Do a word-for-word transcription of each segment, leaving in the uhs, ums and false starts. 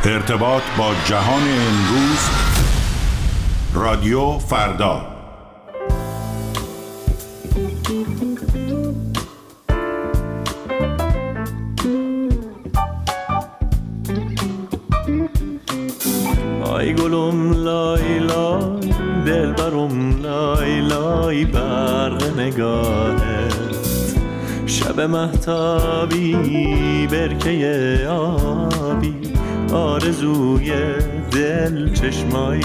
ارتباط با جهان امروز، رادیو فردا. آی گلم لای لای، دل برم لای لای، برق نگاهت شب مهتابی، برکه آبی، آرزوی دل چشمای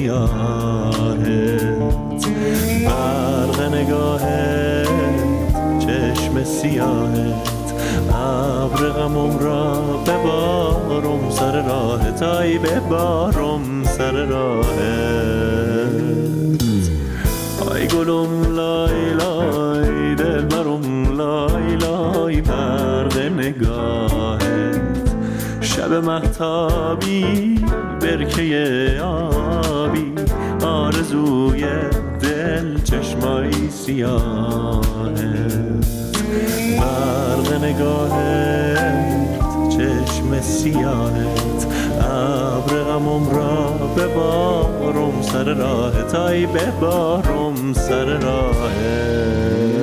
سیاهت، برق نگاهت چشم سیاهت، ابر غمم را ببارم سر راهت، ای ببارم سر راهت. ای گلم لای لای، دل برم لای لای، برق نگاهت شب مهتابی، برکه آبی، آرزوی دل چشمای سیاهت، برق نگاهت چشم سیاهت، ابر غمم را ببارم سر راهت، ای ببارم سر راهت.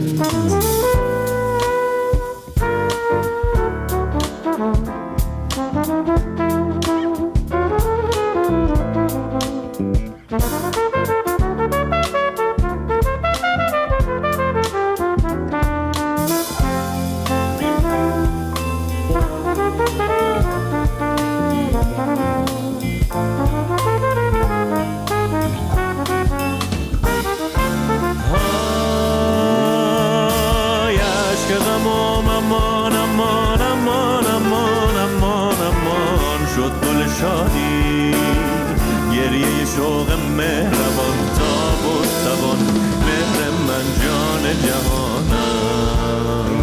شادی گریه شوق مهربان، تاب و توان مهر من جان جهانم،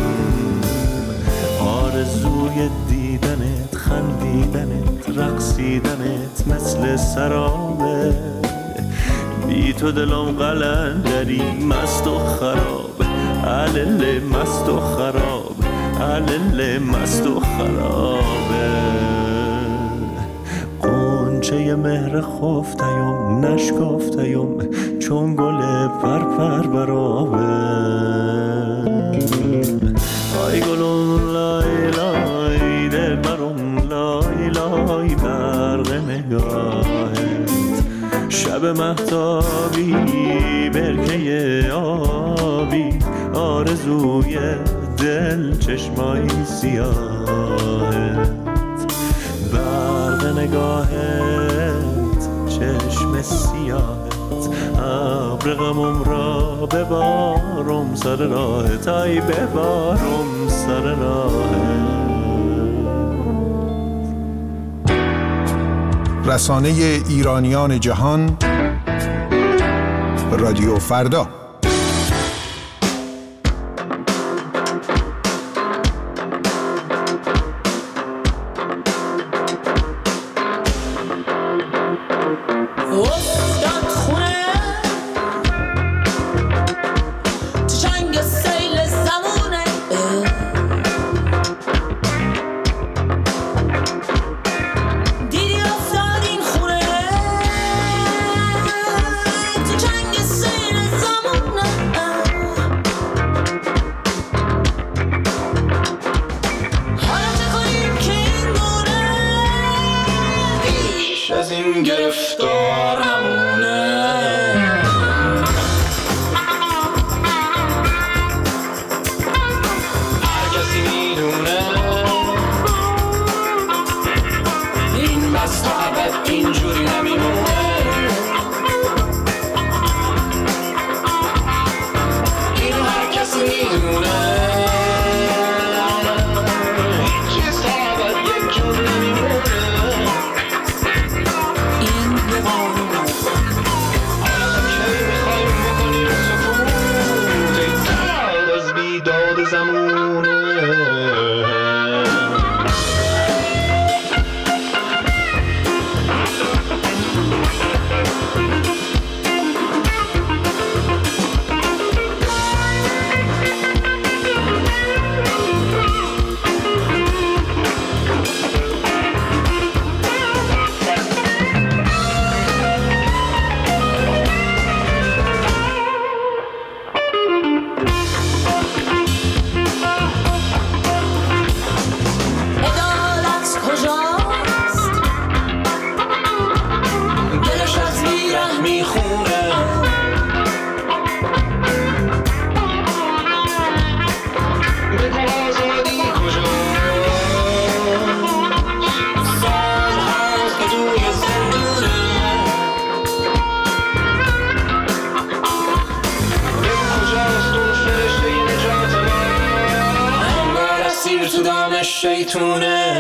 آرزوی دیدنت، خندیدنت، رقصیدنت مثل سرابه، بی تو دلم قلندری مست و خراب، علل مست و خراب، علل مست و خرابه. چه مهر خفتیم نشکفتیم چون گل پرپر برابه، آی گلم لای لای، دل برم لای لای، برق نگاهت شب مهتابی، برکه آبی، آرزوی دل چشمای سیاهت، برق نگاهت چشم سیاهت، ابر غمم را ببارم سر راهت، ای ببارم سر راهت. رسانه ایرانیان جهان، رادیو فردا. Someone میتونه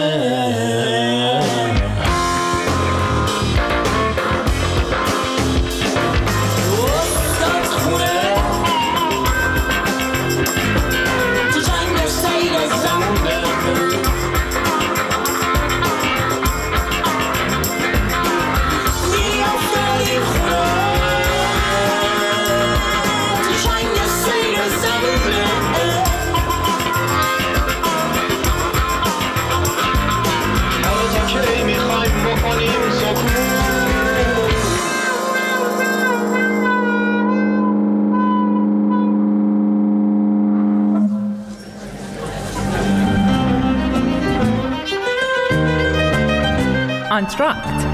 آنتراکت.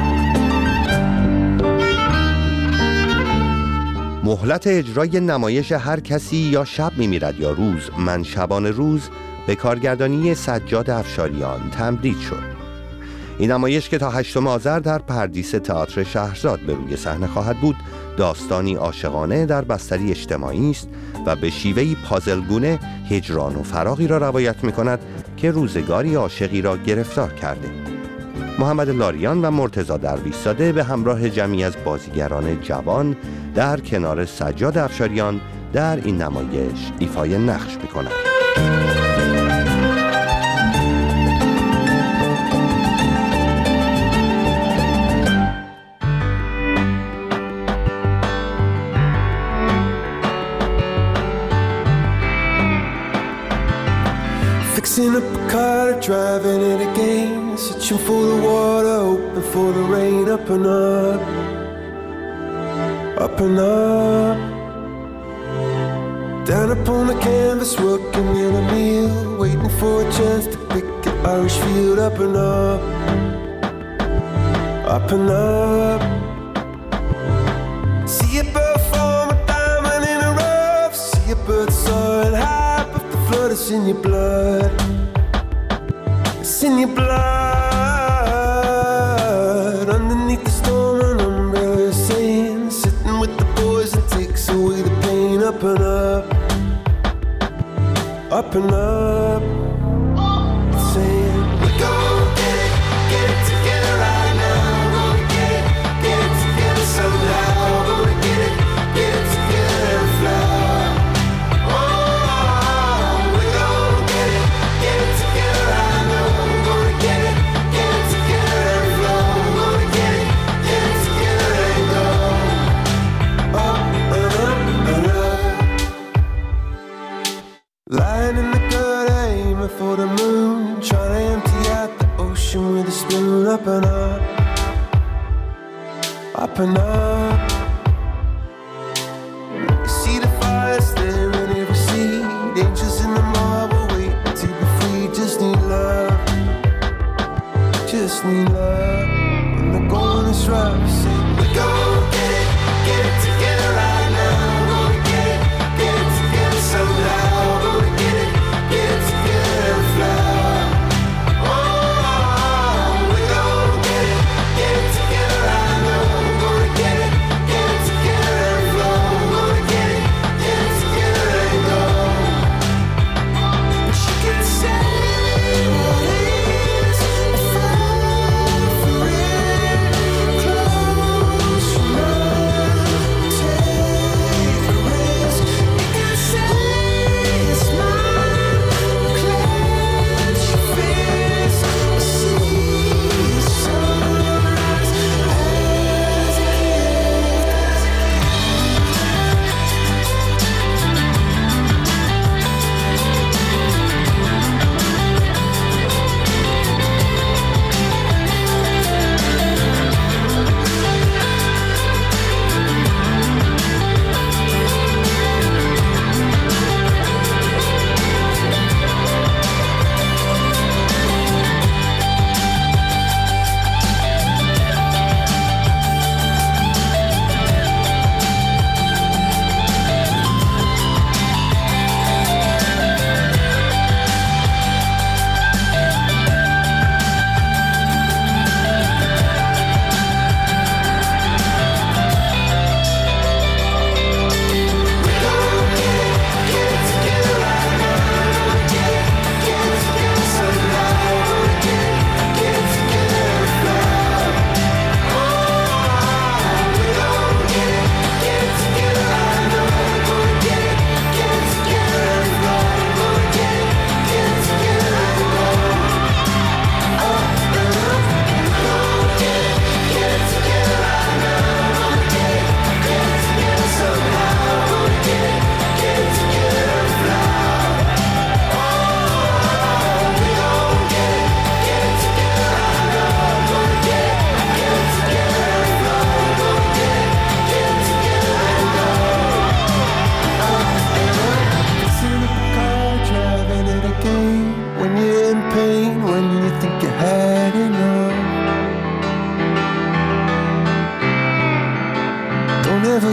مهلت اجرای نمایش هر کسی یا شب میمیرد یا روز من شبان روز به کارگردانی سجاد افشاریان تمدید شد. این نمایش که تا هشتم آذر در پردیس تئاتر شهرزاد به روی صحنه خواهد بود، داستانی عاشقانه در بستری اجتماعی است و به شیوهی پازلگونه هجران و فراقی را روایت می‌کند که روزگاری عاشقی را گرفتار کرده. محمد لاریان و مرتضی درویش‌زاده به همراه جمعی از بازیگران جوان در کنار سجاد افشاریان در این نمایش ایفای نقش می‌کنند. Fixing up a car, driving it again, searching for the water, hoping for the rain. Up and up, up and up, down upon the canvas, working in a meal, waiting for a chance to pick an Irish field. Up and up, up and up, see a bird form a diamond in a rough, see a bird soaring high, but the flood is in your blood. It's in your blood. Underneath the storm, an umbrella is saying, sitting with the boys, it takes away the pain. Up and up, up and up, it's saying, we're gonna get it, get it together right now. We're gonna get it, get it together somehow. We're gonna get it, get it together and fly. Oh, we're gonna get it, get it together right now. We're gonna get it, get it together and flow. We're gonna get it, get it together and go. Up and up and up. Lying in the gutter, aiming for the moon, trying to empty out the ocean with a spoon. Up and up, up and up. You see the fire staring in every seed, angels in the marble waiting to be free. Just need love, just need love. When the going is rough, say we're gonna get it, get it together right now. We're gonna get it, get it together somehow. We're gonna get it, get it together and fly. Oh, we're gonna get it, get it together right now. We're gonna get it, get it together and flow. We're gonna get it, get it together and go. But you can say what it is, if I for it, close your eyes, take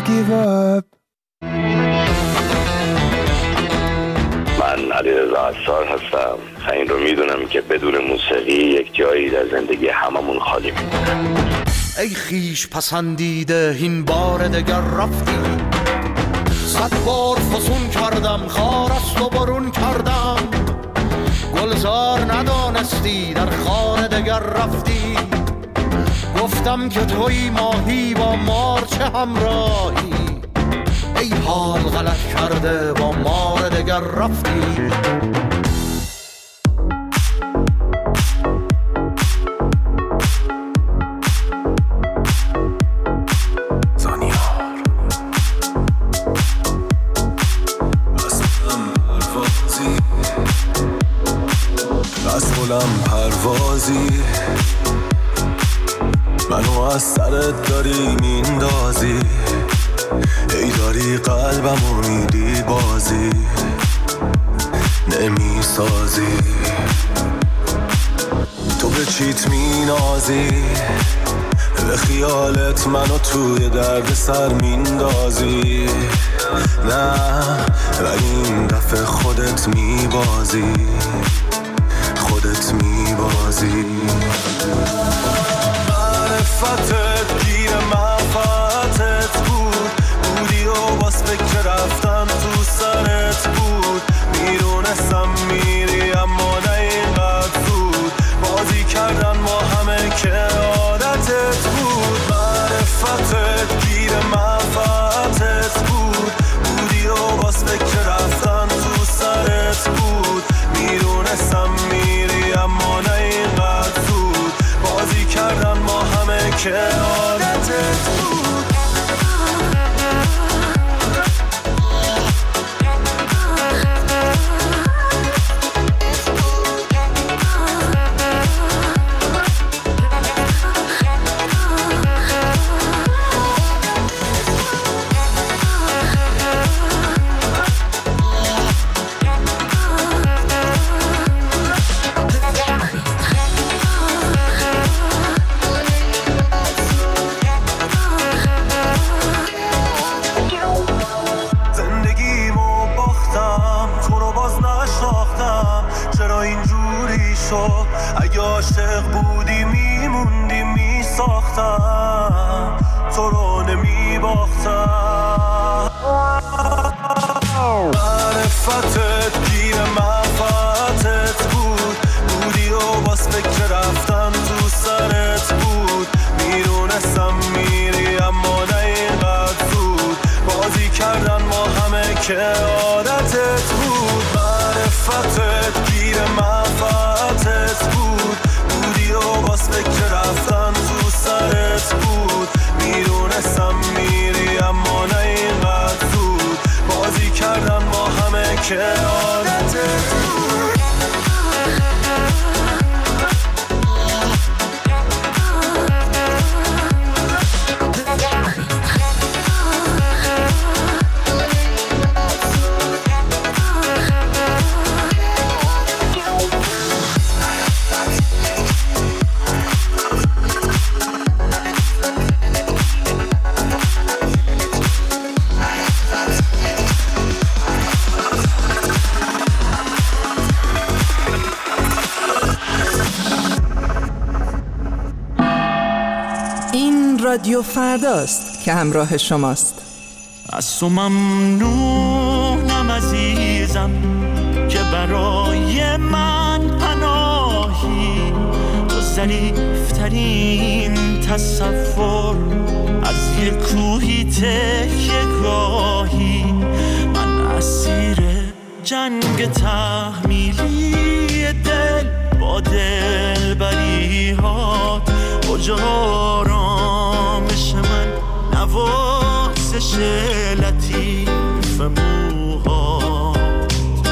give up. من علیرضا عصار هستم و این رو میدونم که بدون موسیقی یک جایی در زندگی هممون خالی میمونه. ای خیش پسندیده این بار دگر رفتی، صد بار فسون کردم خارست و برون کردم، گلزار ندانستی در خانه دگر رفتی، گفتم که توی ماهی با مار چه همراهی، ای حال غلط کرده با مار دگر رفتی. مسئولم پروازی، منو از سرت داری میندازی، ای داری قلبمو میدی بازی نمیسازی، تو به چیت مینازی، به خیالت منو توی درد سر میندازی، نه ولی این دفعه خودت میبازی، خودت میبازی. معرفتت گیر منفعتت بود، بودی و باز فکر رفتن تو سرت بود، میدونستم میری اما نه اینقدر زود، بازی کردن ما همه که عادتت بود. معرفتت گیر منفعتت بود، بودی و باز فکر رفتن تو سرت بود، میدونستم میری اما نه اینقدر زود، بازی کردن ما همه که عادتت بود. اگه عاشق بودی میموندی میساختم، تو رو نمیباختم. معرفتت گیر منفعتت بود، بودی و باز فکر رفتن تو سرت بود، میدونستم میری اما نه اینقدر زود، بازی کردن ما همه که عادتت بود. معرفتت گیر منفعتت بود، بودی و باز فکر رفتن تو سرت بود، میدونستم میری اما نه اینقدر زود، بازی کردن ما همه که عادتت بود. رادیو فرداست که همراه شماست. از تو ممنونم عزیزم که برای من پناهی، تو ظریفترین تصور از یک کوهی تکیه گاهی، من اسیر جنگ تحمیلی دل با دل بریهات، کجا آرامش من نوازش لطیف موهات،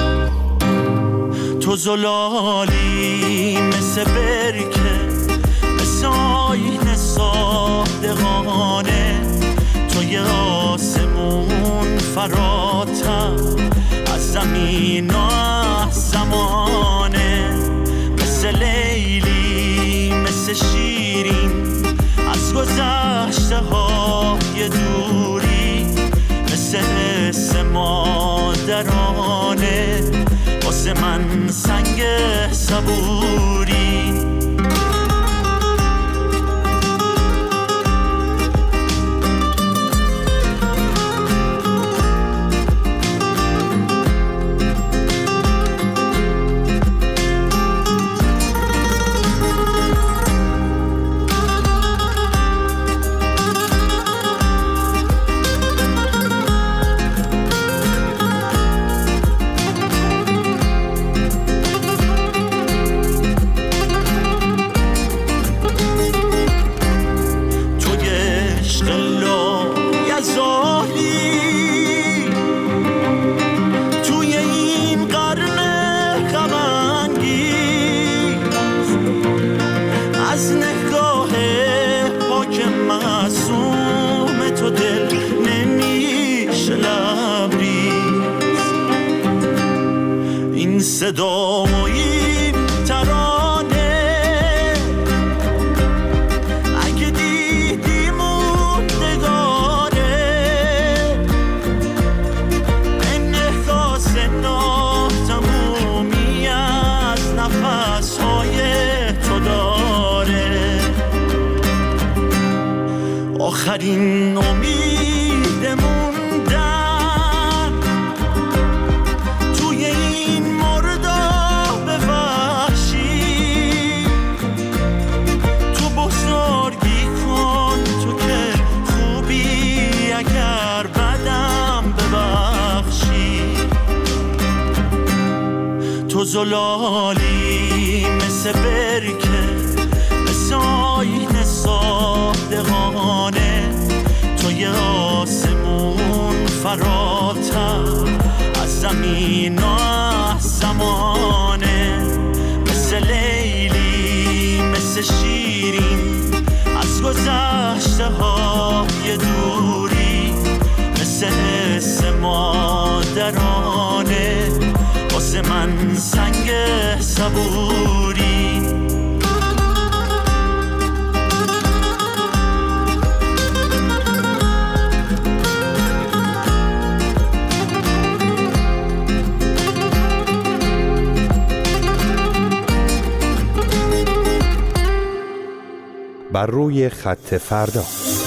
تو زلالی مثل برکه مثل آینه صادقانه، تو یه آسمون فراتر از زمین و از زمانه، مثل لیلی مثل شیرین از گذشته های دوری، مثل حس مادرانه واسه من سنگ صبوری. صدا و این ترانه اگه دیدی موندگاره انعکاس ناتمومی از نفس‌های تو داره. آخرین امید موندن توی این تو زلالی مثل برکه مثل آینه صادقانه تو یه آسمون فراتر از زمین و از زمانه مثل لیلی مثل شیرین از گذشته های دوری مثل حس مادرانه واسه من سنگ صبوری. بر روی خط فردا.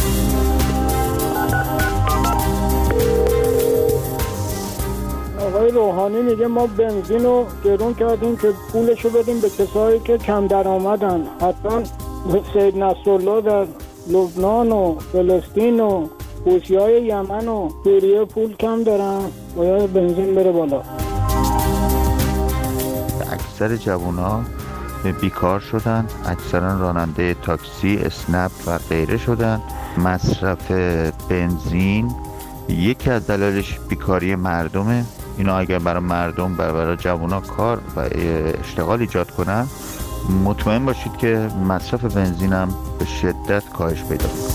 آقای روحانی میگه ما بنزین رو گرون کردیم که پولشو بدیم به کسایی که کم درآمدن. حتما سید نصرالله در لبنان و فلسطین و حوثی‌های یمن و سوریه پول کم دارن، باید بنزین بره بالا. اکثر جوونا بیکار شدن، اکثرا راننده تاکسی، اسنپ و غیره شدن. مصرف بنزین یکی از دلایلش بیکاری مردمه. اینا اگر برای مردم برای جوونا کار و اشتغال ایجاد کنن، مطمئن باشید که مصرف بنزین هم به شدت کاهش پیدا کنه.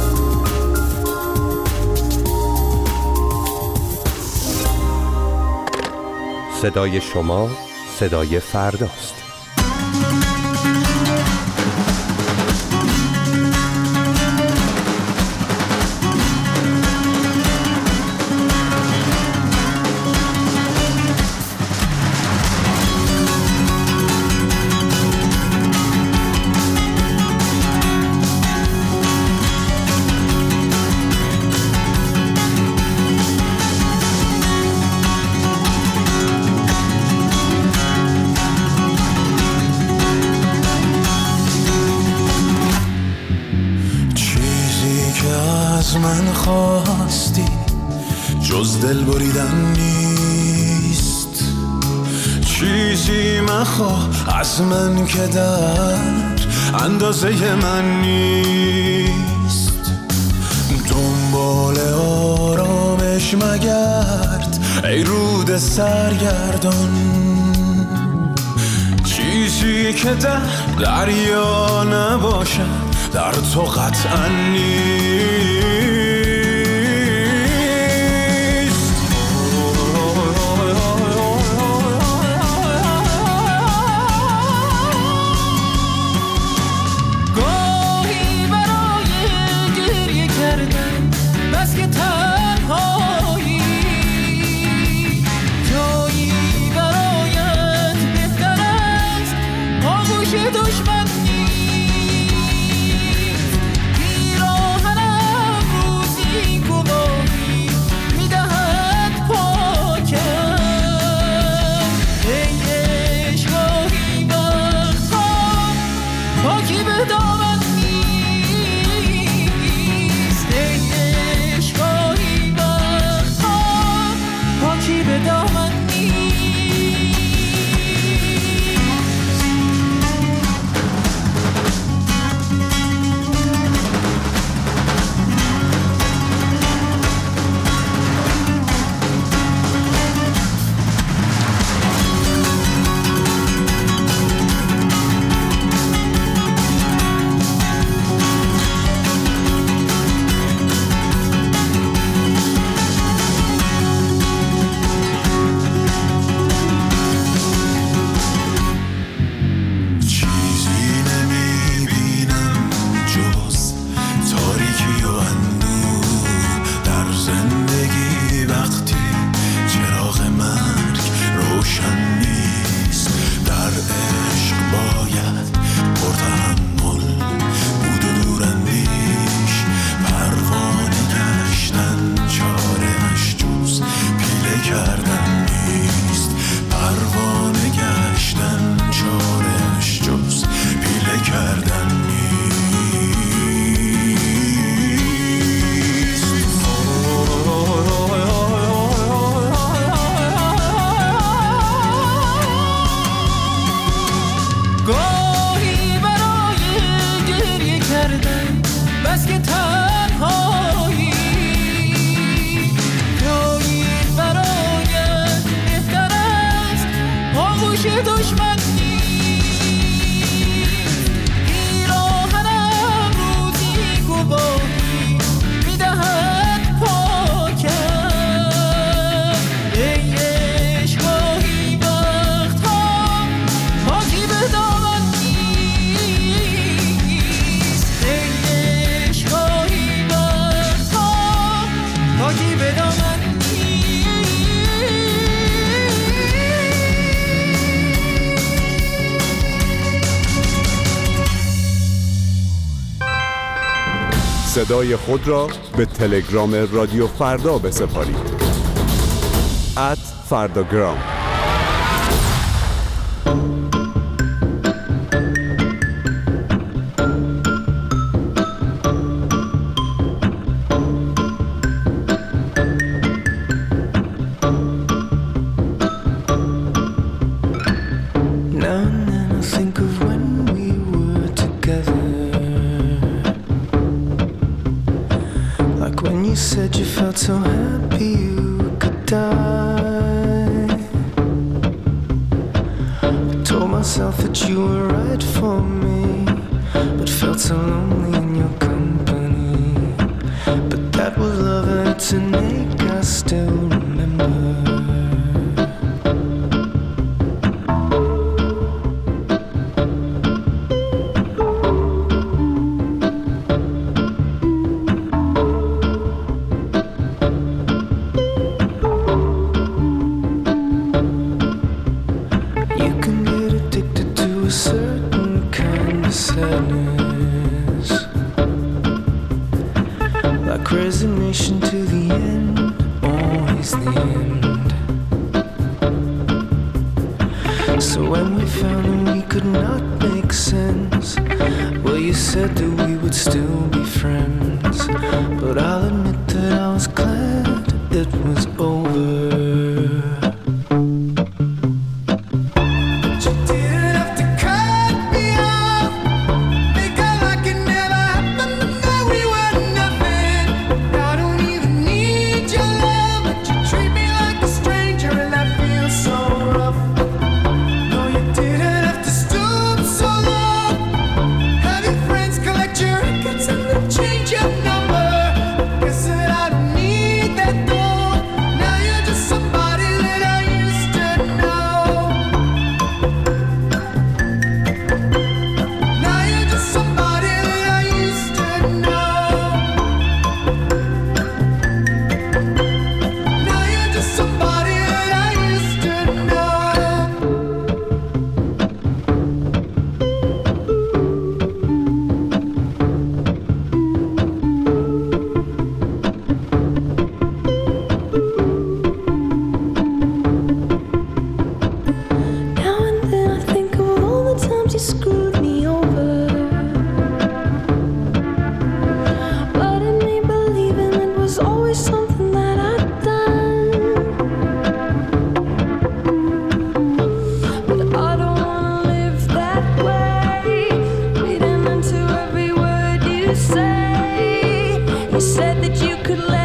صدای شما صدای فرداست. من خواستی جز دل بریدن نیست، چیزی مخواه از من که در اندازه من نیست. دنبال آرامش مگرد ای رود سرگردان، چیزی که در دریا نباشد در تو قطعا نیست. گاهی برای گریه کردن بس که تنهایی دامن نیست ای عشقایی وقتا پاکی به دامن صدای خود را به تلگرام رادیو فردا بسپارید. ات فرداگرام. So happy you could die. I told myself that you were right for me, but felt so lonely in your company. But that was love and it's an ache I still remember. Resignation to the end, always the end. So when we found that we could not make sense, well, you said that we would still be friends. But I'll admit that I was glad it was over. Guess You said that you could let